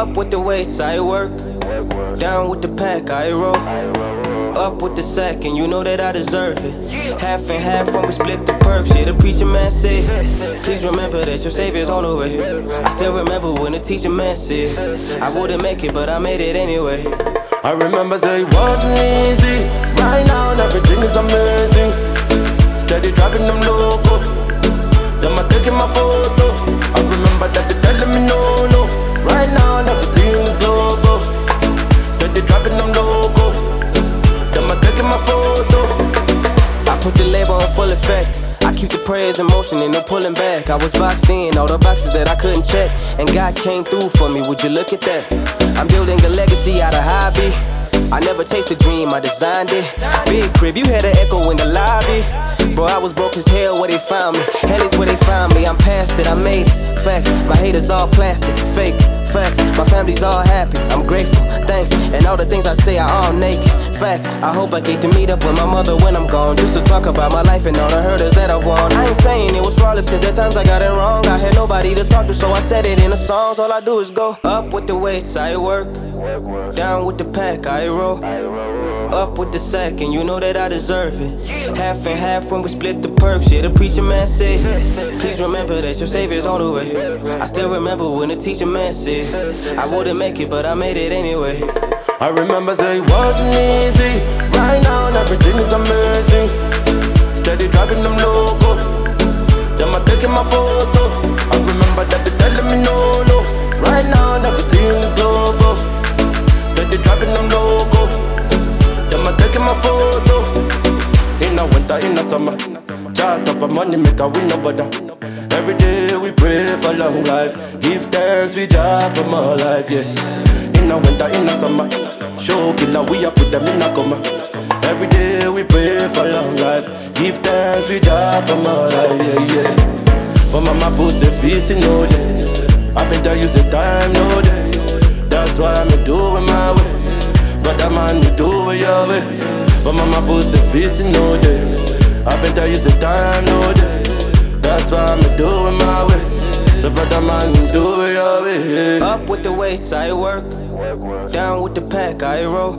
Up with the weights, I work. Down with the pack, I roll. Up with the sack, and you know that I deserve it. Half and half when we split the perks. Yeah, the preacher man said, please remember that your savior's on the way. I still remember when the teacher man said, I wouldn't make it, but I made it anyway. I remember say it wasn't easy. Right now everything is amazing. Steady dropping them loco. Them I taking my photo. I remember that they telling me no, no. Right now everything is global. Steady dropping them loco. Them I taking my photo. I put the label on full effect. I keep the prayers in motion and no pulling back. I was boxed in, all the boxes that I couldn't check, and God came through for me, would you look at that? I'm building a legacy out of hobby. I never chased a dream, I designed it. Big crib, you had an echo in the lobby. Bro, I was broke as hell where they found me. Hell is where they found me, I'm past it, I made it. Facts, my haters all plastic, fake. Facts, my family's all happy, I'm grateful, thanks. And all the things I say are all naked. Facts, I hope I get to meet up with my mother when I'm gone, just to talk about my life and all the hurdles that I've won. I ain't saying it was flawless, cause at times I got it wrong. I had nobody to talk to, so I said it in the songs. All I do is go up with the weights, I work. Down with the pack, I roll. Up with the sack, and you know that I deserve it. Half and half when we split the perks. Yeah, the preacher man said, please remember that your savior's on the way. I still remember when the teacher man said, I wouldn't make it, but I made it anyway. I remember say it wasn't easy. Right now everything is amazing. Steady dropping them loco. Them I taking my photo. I remember that they telling me no, no. Right now everything is global. Steady dropping them loco. Them I taking my photo. In the winter, in the summer, chart up a money make a win no bother. Every day we pray for long life. Give thanks we job for more life, yeah. In the winter, in the summer, show killer we a put them in a coma. Every day we pray for long life. Give thanks we job for more life, yeah, yeah. For mama pussy feasting no day. I been tell you the time no day. That's why I'm doing my way. Brother man, you do it your way. For mama pussy feasting no day. I been tell you the time no day. That's why I'm doing my way. So brother man, you do it your way. Up with the weights, I work. Down with the pack, I roll.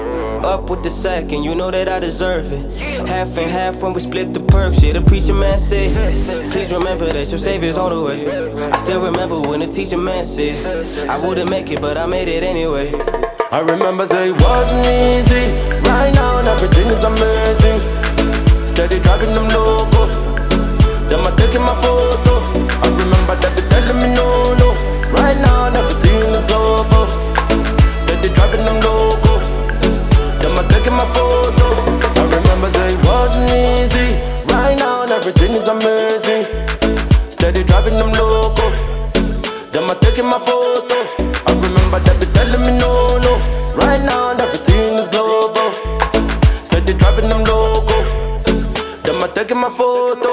Up with the sack, and you know that I deserve it. Half and half when we split the perks. Yeah, the preacher man said, please remember that your savior's on the way. I still remember when the teacher man said, I wouldn't make it, but I made it anyway. I remember say it wasn't easy. Right now everything is amazing. Steady dropping them loco. Them I taking my photo. I remember that they telling me no, no. Right now everything is global. Steady dropping them loco. Them I taking my photo. I remember say it wasn't easy. Right now everything is amazing. Steady dropping them loco. Them I taking my photo. I remember that they telling me no, no. Right now everything is global. Steady dropping them loco. Them I taking my photo.